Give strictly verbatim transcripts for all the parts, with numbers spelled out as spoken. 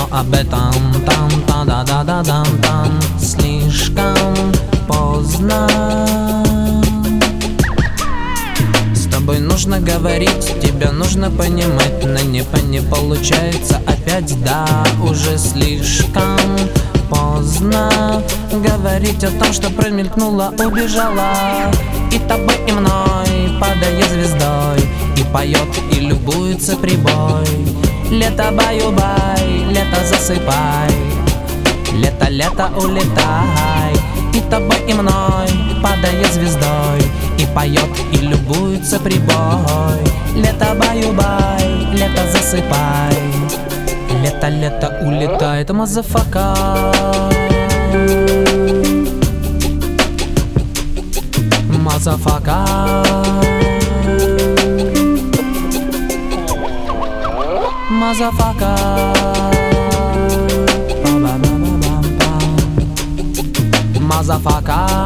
но об этом там та да да да да там слишком поздно. С тобой нужно говорить, тебя нужно понимать, но не, не получается опять, да, уже слишком поздно говорить о том, что промелькнула, убежала. И тобой, и мной, падая звездой, и поет, и любуется прибой. Лето баю-бай, лето засыпай, лето, лето улетай. И тобой, и мной, падая звездой, и поет, и любуется прибой. Лето баю-бай, лето засыпай, лето, лето улетает, мазафака. Мазафака. Мазафака. Мазафака.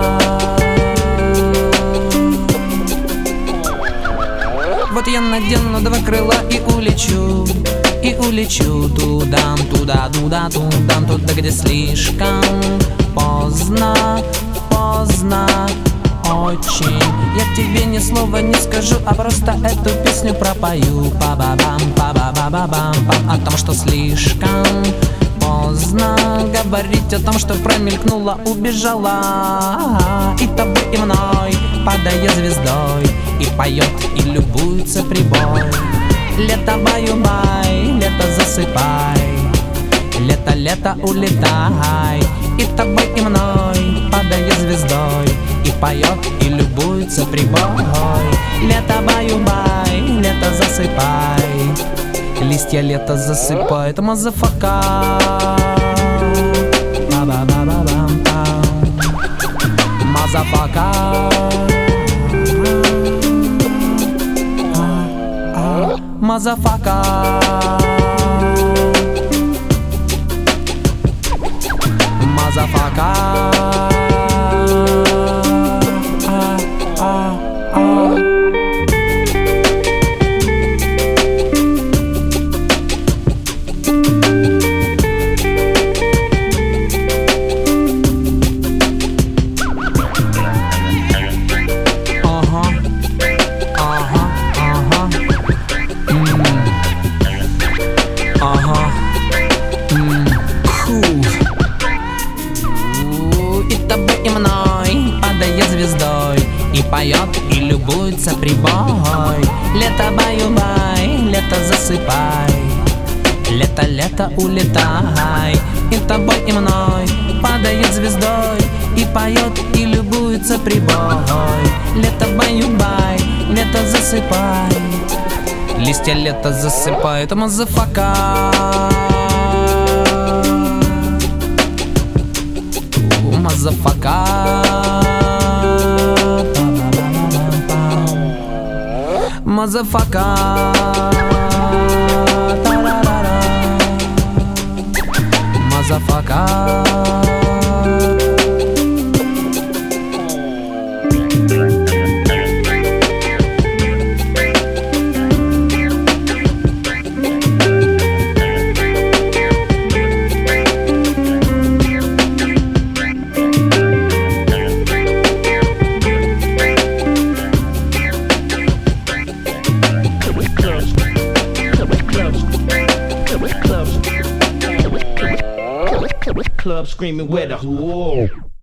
Вот я надену два крыла и улечу, и улечу туда, туда, туда, туда, туда, где слишком поздно, поздно очень. Я тебе ни слова не скажу, а просто эту песню пропою. Па-ба-бам, па-ба-ба-ба-бам, о том, что слишком поздно говорить о том, что промелькнула, убежала. И тобой, и мной, падая звездой, и поет, и любуется прибой. Лето баю-бай, лето засыпай, лето, лето улетай. И тобой, и мной, падая звездой, и поет, и любуется прибой. Лето баю-бай, лето засыпай, листья лето засыпает, мазафака. Мазафака. Мазафака. Мазафака. И поет, и любуется прибой. Лето баю-бай, лето засыпай, лето, лето улетай. И тобой, и мной, падает звездой, и поет, и любуется прибой. Лето баю-бай, лето засыпай, листья лето засыпает, мазафака. Мазафака. Мазафака. Мазафака. Club screaming where the whoa.